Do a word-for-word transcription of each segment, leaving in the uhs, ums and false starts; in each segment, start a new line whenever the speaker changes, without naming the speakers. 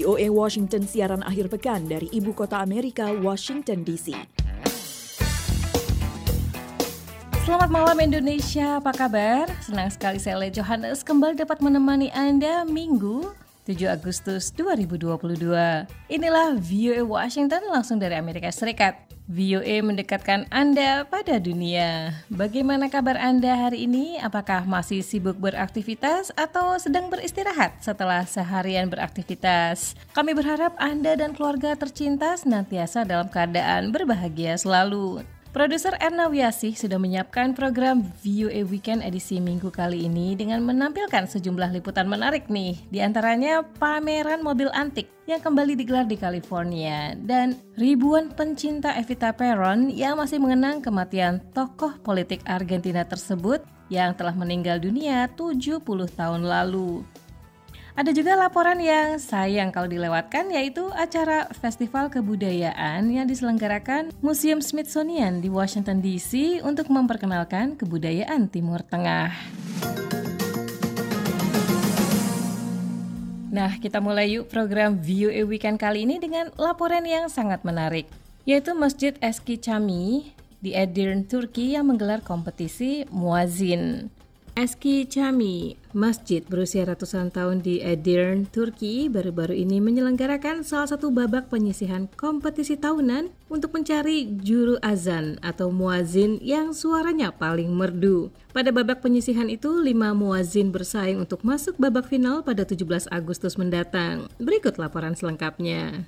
O A Washington siaran akhir pekan dari Ibu Kota Amerika, Washington D C.
Selamat malam Indonesia, apa kabar? Senang sekali saya Le Johannes kembali dapat menemani Anda Minggu tujuh Agustus dua ribu dua puluh dua. Inilah V O A Washington langsung dari Amerika Serikat. V O A mendekatkan Anda pada dunia. Bagaimana kabar Anda hari ini? Apakah masih sibuk beraktivitas atau sedang beristirahat setelah seharian beraktivitas? Kami berharap Anda dan keluarga tercinta senantiasa dalam keadaan berbahagia selalu. Produser Erna Wiasih sudah menyiapkan program V O A Weekend edisi minggu kali ini dengan menampilkan sejumlah liputan menarik nih. Di antaranya pameran mobil antik yang kembali digelar di California dan ribuan pencinta Evita Peron yang masih mengenang kematian tokoh politik Argentina tersebut yang telah meninggal dunia tujuh puluh tahun lalu. Ada juga laporan yang sayang kalau dilewatkan, yaitu acara Festival Kebudayaan yang diselenggarakan Museum Smithsonian di Washington D C untuk memperkenalkan kebudayaan Timur Tengah. Nah, kita mulai yuk program V O A Weekend kali ini dengan laporan yang sangat menarik, yaitu Masjid Eski Cami di Edirne, Turki yang menggelar kompetisi muazin. Eski Cami, masjid berusia ratusan tahun di Edirne, Turki, baru-baru ini menyelenggarakan salah satu babak penyisihan kompetisi tahunan untuk mencari juru azan atau muazin yang suaranya paling merdu. Pada babak penyisihan itu, lima muazin bersaing untuk masuk babak final pada tujuh belas Agustus mendatang. Berikut laporan selengkapnya.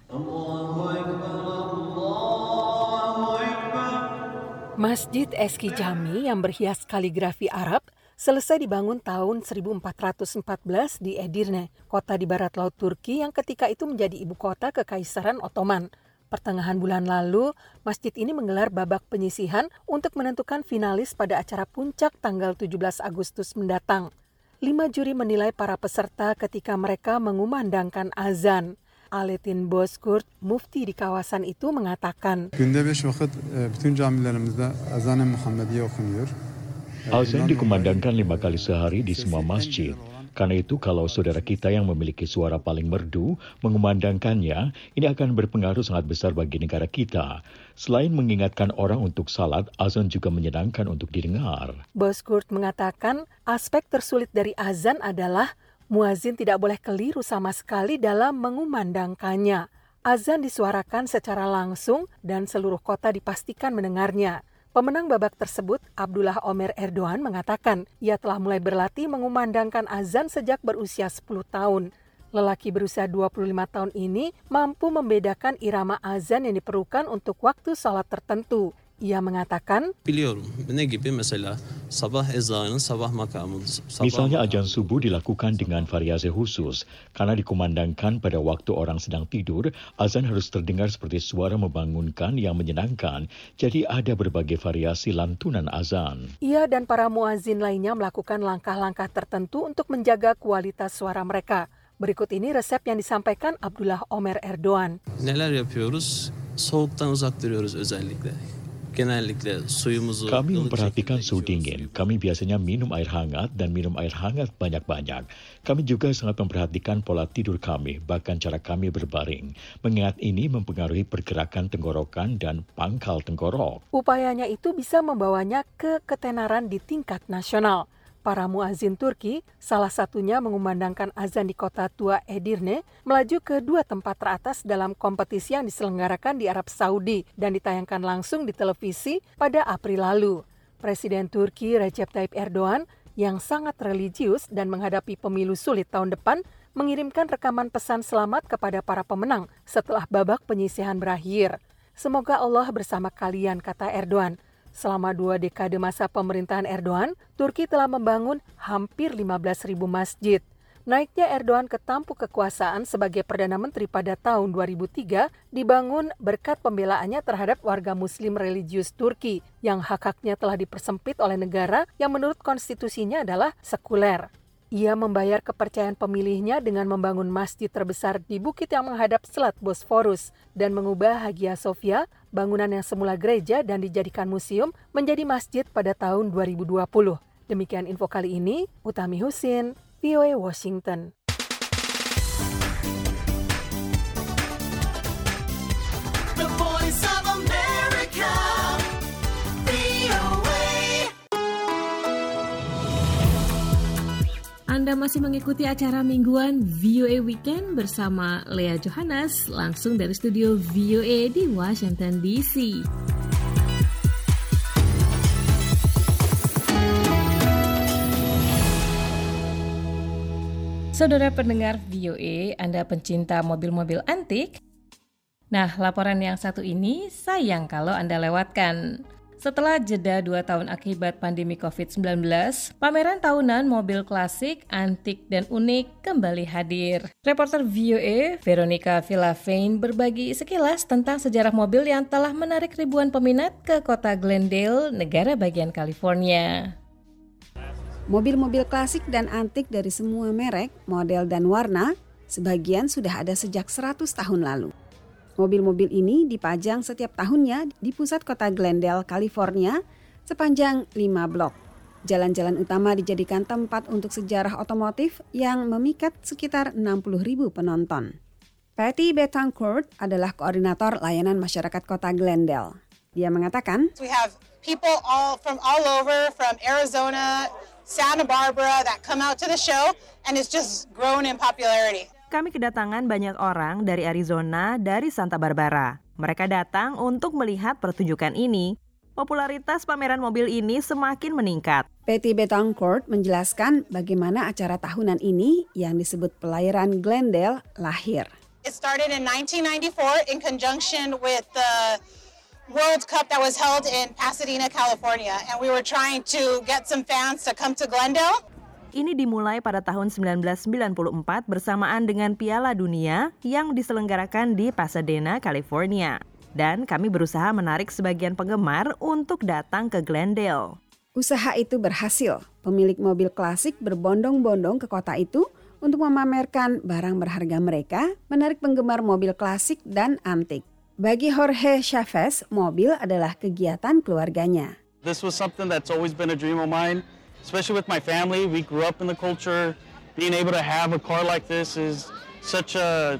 Masjid Eski Cami yang berhias kaligrafi Arab selesai dibangun tahun seribu empat ratus empat belas di Edirne, kota di barat laut Turki yang ketika itu menjadi ibu kota Kekaisaran Ottoman. Pertengahan bulan lalu, masjid ini menggelar babak penyisihan untuk menentukan finalis pada acara puncak tanggal tujuh belas Agustus mendatang. Lima juri menilai para peserta ketika mereka mengumandangkan azan. Aletin Bozkurt, mufti di kawasan itu mengatakan,
Günde beş vakit bütün camilerimizde azan-ı Muhammediye okunuyor.
Azan dikumandangkan lima kali sehari di semua masjid. Karena itu kalau saudara kita yang memiliki suara paling merdu mengumandangkannya, ini akan berpengaruh sangat besar bagi negara kita. Selain mengingatkan orang untuk salat, azan juga menyenangkan untuk didengar.
Bozkurt mengatakan aspek tersulit dari azan adalah muazin tidak boleh keliru sama sekali dalam mengumandangkannya. Azan disuarakan secara langsung dan seluruh kota dipastikan mendengarnya. Pemenang babak tersebut, Abdullah Ömer Erdoğan, mengatakan ia telah mulai berlatih mengumandangkan azan sejak berusia sepuluh tahun. Lelaki berusia dua puluh lima tahun ini mampu membedakan irama azan yang diperlukan untuk waktu salat tertentu. Ia mengatakan,
Biliyorum, ne gibi mesela sabah ezanı, sabah makamı.
Misalnya azan subuh dilakukan dengan variasi khusus. Karena dikumandangkan pada waktu orang sedang tidur, azan harus terdengar seperti suara membangunkan yang menyenangkan. Jadi ada berbagai variasi lantunan azan.
Ia dan para muazin lainnya melakukan langkah-langkah tertentu untuk menjaga kualitas suara mereka. Berikut ini resep yang disampaikan Abdullah Ömer Erdoğan.
Neler yapıyoruz? Soğuktan uzak duruyoruz özellikle.
Kami memperhatikan suhu dingin. Kami biasanya minum air hangat dan minum air hangat banyak-banyak. Kami juga sangat memperhatikan pola tidur kami, bahkan cara kami berbaring. Mengingat ini mempengaruhi pergerakan tenggorokan dan pangkal tenggorok.
Upayanya itu bisa membawanya ke ketenaran di tingkat nasional. Para muazin Turki, salah satunya mengumandangkan azan di kota tua Edirne, melaju ke dua tempat teratas dalam kompetisi yang diselenggarakan di Arab Saudi dan ditayangkan langsung di televisi pada April lalu. Presiden Turki Recep Tayyip Erdoğan yang sangat religius dan menghadapi pemilu sulit tahun depan, mengirimkan rekaman pesan selamat kepada para pemenang setelah babak penyisihan berakhir. Semoga Allah bersama kalian, kata Erdoğan. Selama dua dekade masa pemerintahan Erdoğan, Turki telah membangun hampir lima belas ribu masjid. Naiknya Erdoğan ke tampuk kekuasaan sebagai Perdana Menteri pada tahun dua ribu tiga dibangun berkat pembelaannya terhadap warga muslim religius Turki yang hak-haknya telah dipersempit oleh negara yang menurut konstitusinya adalah sekuler. Ia membayar kepercayaan pemilihnya dengan membangun masjid terbesar di bukit yang menghadap Selat Bosforus dan mengubah Hagia Sophia, bangunan yang semula gereja dan dijadikan museum, menjadi masjid pada tahun dua ribu dua puluh. Demikian info kali ini, Utami Husin, V O A Washington.
Anda masih mengikuti acara mingguan V O A Weekend bersama Lea Johannes langsung dari studio V O A di Washington D C. Saudara pendengar V O A, Anda pencinta mobil-mobil antik? Nah, laporan yang satu ini sayang kalau Anda lewatkan. Setelah jeda dua tahun akibat pandemi covid sembilan belas, pameran tahunan mobil klasik, antik, dan unik kembali hadir. Reporter V O A, Veronica Villafain, berbagi sekilas tentang sejarah mobil yang telah menarik ribuan peminat ke kota Glendale, negara bagian California.
Mobil-mobil klasik dan antik dari semua merek, model, dan warna, sebagian sudah ada sejak seratus tahun lalu. Mobil-mobil ini dipajang setiap tahunnya di pusat kota Glendale, California, sepanjang lima blok. Jalan-jalan utama dijadikan tempat untuk sejarah otomotif yang memikat sekitar enam puluh ribu penonton. Patty Betancourt adalah koordinator layanan masyarakat kota Glendale. Dia mengatakan,
We have people all from all over, from Arizona, Santa Barbara, that come out to the show, and it's just grown in popularity.
Kami kedatangan banyak orang dari Arizona, dari Santa Barbara. Mereka datang untuk melihat pertunjukan ini. Popularitas pameran mobil ini semakin meningkat.
Patty Betancourt menjelaskan bagaimana acara tahunan ini yang disebut Pelayaran Glendale lahir.
It started in nineteen ninety-four in conjunction with the World Cup that was held in Pasadena, California. And we were trying to get some fans to come to Glendale.
Ini dimulai pada tahun sembilan belas sembilan puluh empat bersamaan dengan Piala Dunia yang diselenggarakan di Pasadena, California. Dan kami berusaha menarik sebagian penggemar untuk datang ke Glendale.
Usaha itu berhasil. Pemilik mobil klasik berbondong-bondong ke kota itu untuk memamerkan barang berharga mereka, menarik penggemar mobil klasik dan antik. Bagi Jorge Chavez, mobil adalah kegiatan keluarganya.
This was something that's always been a dream of mine. Especially with my family, we grew up in the culture. Being able to have a car like this is such a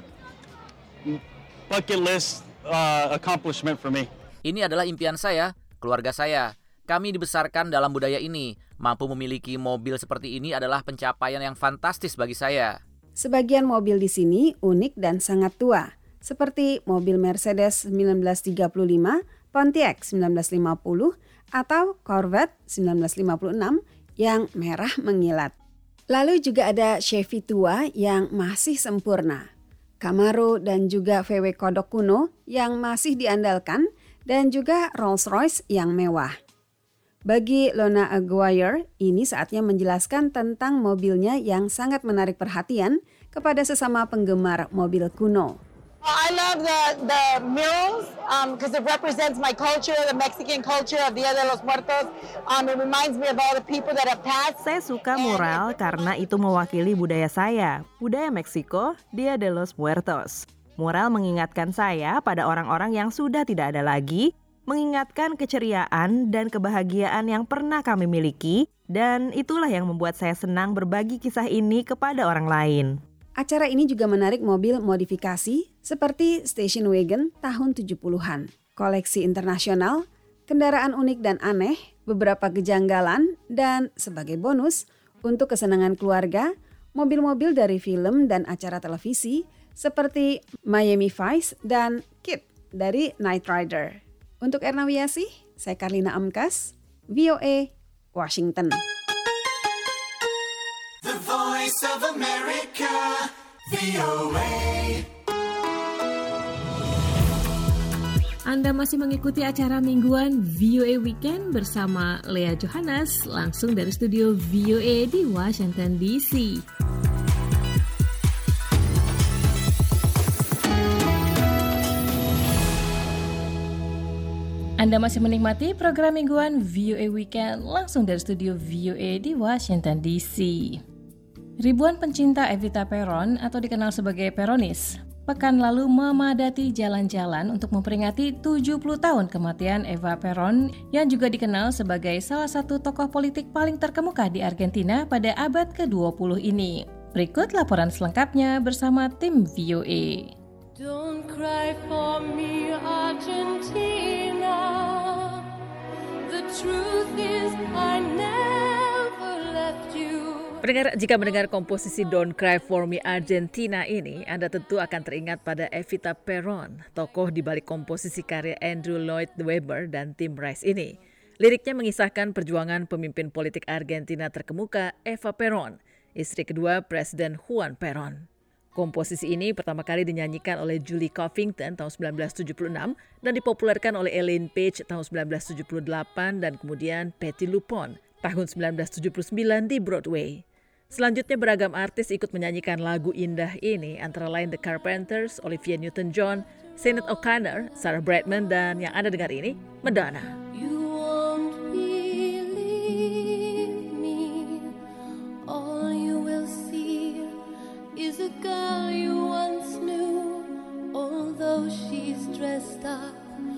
bucket list uh, accomplishment for me.
Ini adalah impian saya, keluarga saya. Kami dibesarkan dalam budaya ini. Mampu memiliki mobil seperti ini adalah pencapaian yang fantastis bagi saya.
Sebagian mobil di sini unik dan sangat tua, seperti mobil Mercedes sembilan belas tiga puluh lima, Pontiac sembilan belas lima puluh, atau Corvette sembilan belas lima puluh enam, yang merah mengilat. Lalu juga ada Chevy tua yang masih sempurna, Camaro dan juga V W kodok kuno yang masih diandalkan, dan juga Rolls-Royce yang mewah. Bagi Lona Aguirre, ini saatnya menjelaskan tentang mobilnya yang sangat menarik perhatian kepada sesama penggemar mobil kuno.
I love the the murals because um, it represents my culture, the Mexican culture of Dia de los Muertos. Um, it reminds me of all the people that have passed.
Saya suka mural karena itu mewakili budaya saya, budaya Meksiko, Dia de los Muertos. Mural mengingatkan saya pada orang-orang yang sudah tidak ada lagi, mengingatkan keceriaan dan kebahagiaan yang pernah kami miliki, dan itulah yang membuat saya senang berbagi kisah ini kepada orang lain.
Acara ini juga menarik mobil modifikasi seperti station wagon tahun tujuh puluhan, koleksi internasional, kendaraan unik dan aneh, beberapa kejanggalan, dan sebagai bonus, untuk kesenangan keluarga, mobil-mobil dari film dan acara televisi seperti Miami Vice dan Kid dari Knight Rider. Untuk Erna Wiyasih, saya Karlina Amkas, V O A, Washington.
The Voice of America, V O A.
Anda masih mengikuti acara mingguan V O A Weekend bersama Lea Johannes langsung dari studio V O A di Washington D C. Anda masih menikmati program mingguan V O A Weekend langsung dari studio V O A di Washington D C. Ribuan pencinta Evita Peron atau dikenal sebagai Peronis, pekan lalu memadati jalan-jalan untuk memperingati tujuh puluh tahun kematian Eva Peron yang juga dikenal sebagai salah satu tokoh politik paling terkemuka di Argentina pada abad ke dua puluh ini. Berikut laporan selengkapnya bersama tim V O A.
Don't cry for me, Argentina. The truth is I never left you.
Pendengar, jika mendengar komposisi Don't Cry For Me Argentina ini, Anda tentu akan teringat pada Evita Peron, tokoh di balik komposisi karya Andrew Lloyd Webber dan Tim Rice ini. Liriknya mengisahkan perjuangan pemimpin politik Argentina terkemuka Eva Peron, istri kedua Presiden Juan Perón. Komposisi ini pertama kali dinyanyikan oleh Julie Covington tahun sembilan belas tujuh puluh enam dan dipopulerkan oleh Elaine Paige tahun sembilan belas tujuh puluh delapan dan kemudian Patti LuPone tahun sembilan belas tujuh puluh sembilan di Broadway. Selanjutnya beragam artis ikut menyanyikan lagu indah ini, antara lain The Carpenters, Olivia Newton-John, Sinead O'Connor, Sarah Brightman, dan yang Anda dengar ini, Madonna.
You won't believe me. All you will see is a girl you once knew, although she's dressed up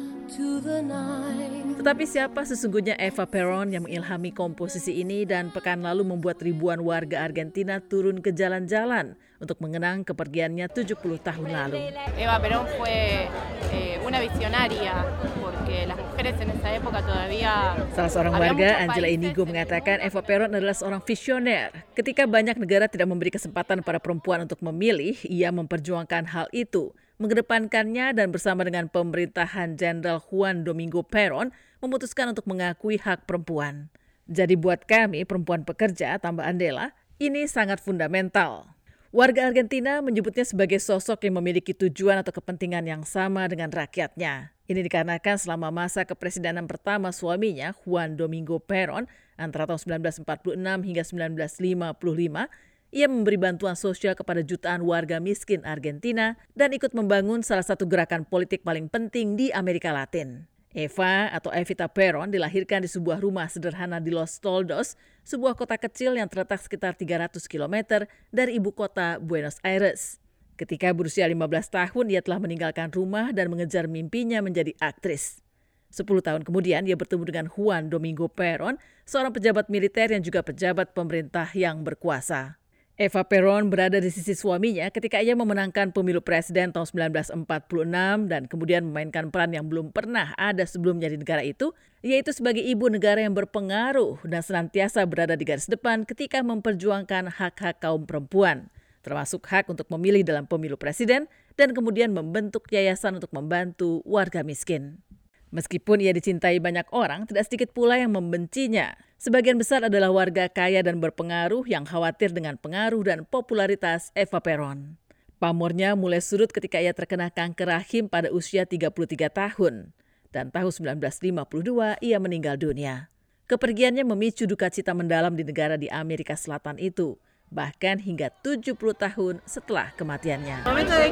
to the nines.
Tetapi siapa sesungguhnya Eva Peron yang mengilhami komposisi ini dan pekan lalu membuat ribuan warga Argentina turun ke jalan-jalan untuk mengenang kepergiannya tujuh puluh tahun lalu.
Eva Perón fue eh, una visionaria porque las mujeres en esa época todavía.
Salah seorang warga, Angela Inigo, mengatakan Eva Peron adalah seorang visioner. Ketika banyak negara tidak memberi kesempatan para perempuan untuk memilih, ia memperjuangkan hal itu, mengedepankannya, dan bersama dengan pemerintahan Jenderal Juan Domingo Perón memutuskan untuk mengakui hak perempuan. Jadi buat kami perempuan pekerja, tambah Andela, ini sangat fundamental. Warga Argentina menyebutnya sebagai sosok yang memiliki tujuan atau kepentingan yang sama dengan rakyatnya. Ini dikarenakan selama masa kepresidenan pertama suaminya, Juan Domingo Perón, antara tahun sembilan belas empat puluh enam hingga sembilan belas lima puluh lima, ia memberi bantuan sosial kepada jutaan warga miskin Argentina dan ikut membangun salah satu gerakan politik paling penting di Amerika Latin. Eva atau Evita Peron dilahirkan di sebuah rumah sederhana di Los Toldos, sebuah kota kecil yang terletak sekitar tiga ratus kilometer dari ibu kota Buenos Aires. Ketika berusia lima belas tahun, ia telah meninggalkan rumah dan mengejar mimpinya menjadi aktris. Sepuluh tahun kemudian, ia bertemu dengan Juan Domingo Perón, seorang pejabat militer yang juga pejabat pemerintah yang berkuasa. Eva Peron berada di sisi suaminya ketika ia memenangkan pemilu presiden tahun sembilan belas empat puluh enam dan kemudian memainkan peran yang belum pernah ada sebelumnya di negara itu, yaitu sebagai ibu negara yang berpengaruh dan senantiasa berada di garis depan ketika memperjuangkan hak-hak kaum perempuan, termasuk hak untuk memilih dalam pemilu presiden dan kemudian membentuk yayasan untuk membantu warga miskin. Meskipun ia dicintai banyak orang, tidak sedikit pula yang membencinya. Sebagian besar adalah warga kaya dan berpengaruh yang khawatir dengan pengaruh dan popularitas Eva Peron. Pamornya mulai surut ketika ia terkena kanker rahim pada usia tiga puluh tiga tahun. Dan tahun sembilan belas lima puluh dua ia meninggal dunia. Kepergiannya memicu duka cita mendalam di negara di Amerika Selatan itu, bahkan hingga tujuh puluh tahun setelah kematiannya.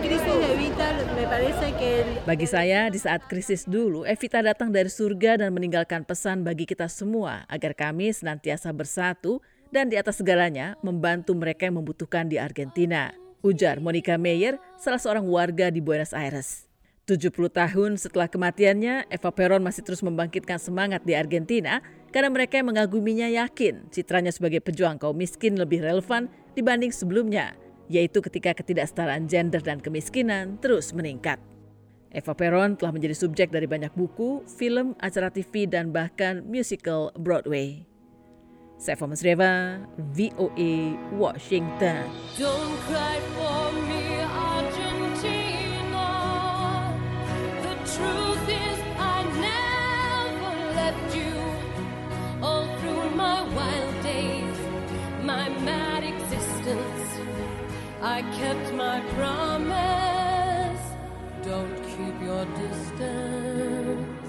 Bagi saya, di saat krisis dulu, Evita datang dari surga dan meninggalkan pesan bagi kita semua agar kami senantiasa bersatu dan di atas segalanya membantu mereka yang membutuhkan di Argentina, ujar Monica Meyer, salah seorang warga di Buenos Aires. tujuh puluh tahun setelah kematiannya, Eva Peron masih terus membangkitkan semangat di Argentina karena mereka yang mengaguminya yakin citranya sebagai pejuang kaum miskin lebih relevan dibanding sebelumnya, yaitu ketika ketidaksetaraan gender dan kemiskinan terus meningkat. Eva Peron telah menjadi subjek dari banyak buku, film, acara T V, dan bahkan musical Broadway. Seva Masreva, V O A, Washington.
Don't cry for me, Argentina. The truth is I never left you. All through my wild days, my mad existence, I kept my promise. Don't keep your distance.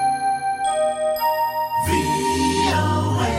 V O A.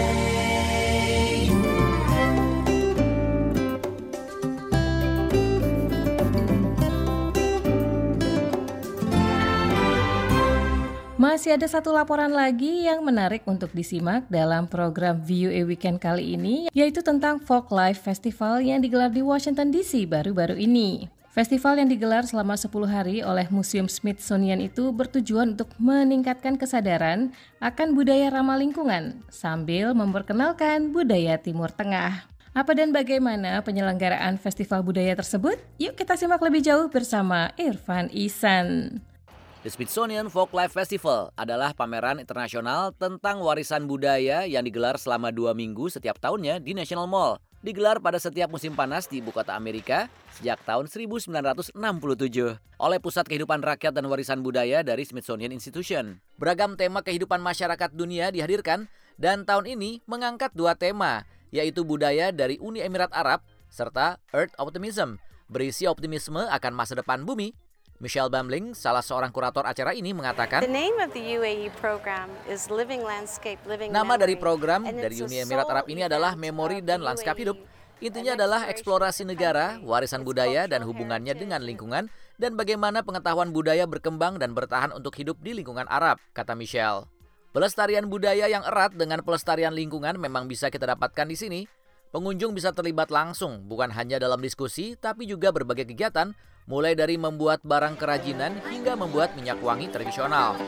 Masih ada satu laporan lagi yang menarik untuk disimak dalam program V O A Weekend kali ini, yaitu tentang Folk Life Festival yang digelar di Washington D C baru-baru ini. Festival yang digelar selama sepuluh hari oleh Museum Smithsonian itu bertujuan untuk meningkatkan kesadaran akan budaya ramah lingkungan sambil memperkenalkan budaya Timur Tengah. Apa dan bagaimana penyelenggaraan festival budaya tersebut? Yuk kita simak lebih jauh bersama Irfan Ihsan.
The Smithsonian Folk Life Festival adalah pameran internasional tentang warisan budaya yang digelar selama dua minggu setiap tahunnya di National Mall. digelar pada setiap musim panas di ibu kota Amerika sejak tahun seribu sembilan ratus enam puluh tujuh oleh Pusat Kehidupan Rakyat dan Warisan Budaya dari Smithsonian Institution. Beragam tema kehidupan masyarakat dunia dihadirkan dan tahun ini mengangkat dua tema, yaitu budaya dari Uni Emirat Arab serta Earth Optimism, berisi optimisme akan masa depan bumi. Michelle Bamling, salah seorang kurator acara ini, mengatakan, nama dari program dari Uni Emirat Arab ini adalah Memori dan Lanskap Hidup. Intinya adalah eksplorasi negara, warisan budaya, dan hubungannya dengan lingkungan, dan bagaimana pengetahuan budaya berkembang dan bertahan untuk hidup di lingkungan Arab, kata Michelle. Pelestarian budaya yang erat dengan pelestarian lingkungan memang bisa kita dapatkan di sini. Pengunjung bisa terlibat langsung, bukan hanya dalam diskusi, tapi juga berbagai kegiatan, mulai dari membuat barang kerajinan hingga membuat minyak wangi tradisional.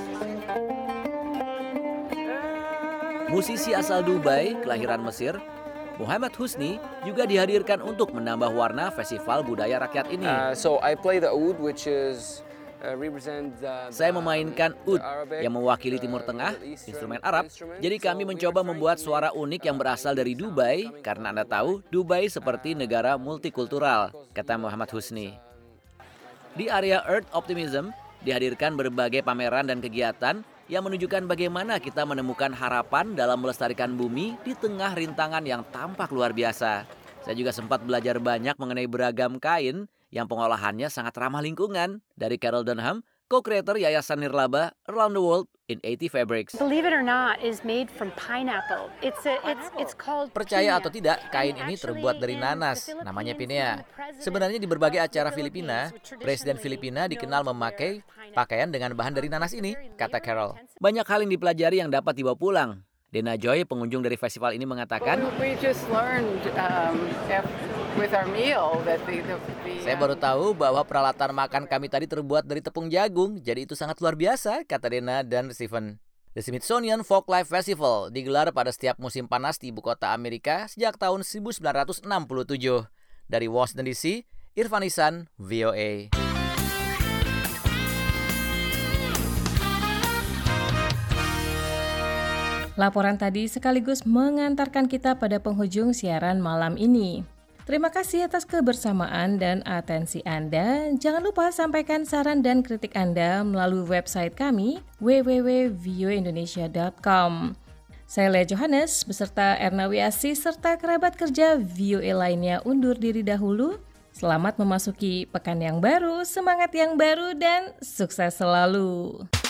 Musisi asal Dubai, kelahiran Mesir, Muhammad Husni, juga dihadirkan untuk menambah warna festival budaya rakyat ini.
Uh, so I play the oud, which is uh, represent the,
Saya memainkan oud yang mewakili Timur Tengah, instrumen Arab. Jadi kami mencoba membuat suara unik yang berasal dari Dubai, karena Anda tahu Dubai seperti negara multikultural, kata Muhammad Husni. Di area Earth Optimism, dihadirkan berbagai pameran dan kegiatan yang menunjukkan bagaimana kita menemukan harapan dalam melestarikan bumi di tengah rintangan yang tampak luar biasa. Saya juga sempat belajar banyak mengenai beragam kain yang pengolahannya sangat ramah lingkungan. Dari Carol Dunham, co-creator Yayasan Nirlaba Around the World in eighty Fabrics.
Believe it or not, is made from pineapple. It's a, it's it's called.
Percaya atau tidak, kain ini terbuat dari nanas, namanya pinea. Sebenarnya di berbagai acara Filipina, Presiden Filipina dikenal memakai pakaian dengan bahan dari nanas ini, kata Carol. Banyak hal yang dipelajari yang dapat dibawa pulang. Dena Joy, pengunjung dari festival ini, mengatakan,
We just learned, um, with our meal that the, the, the,
saya baru tahu bahwa peralatan makan kami tadi terbuat dari tepung jagung, jadi itu sangat luar biasa, kata Dena dan Stephen. The Smithsonian Folklife Festival digelar pada setiap musim panas di ibu kota Amerika sejak tahun seribu sembilan ratus enam puluh tujuh. Dari Washington D C, Irfan Ihsan, V O A.
Laporan tadi sekaligus mengantarkan kita pada penghujung siaran malam ini. Terima kasih atas kebersamaan dan atensi Anda. Jangan lupa sampaikan saran dan kritik Anda melalui website kami w w w titik v o a indonesia titik com. Saya Lea Johannes beserta Erna Wiasi serta kerabat kerja V O A lainnya undur diri dahulu. Selamat memasuki pekan yang baru, semangat yang baru, dan sukses selalu.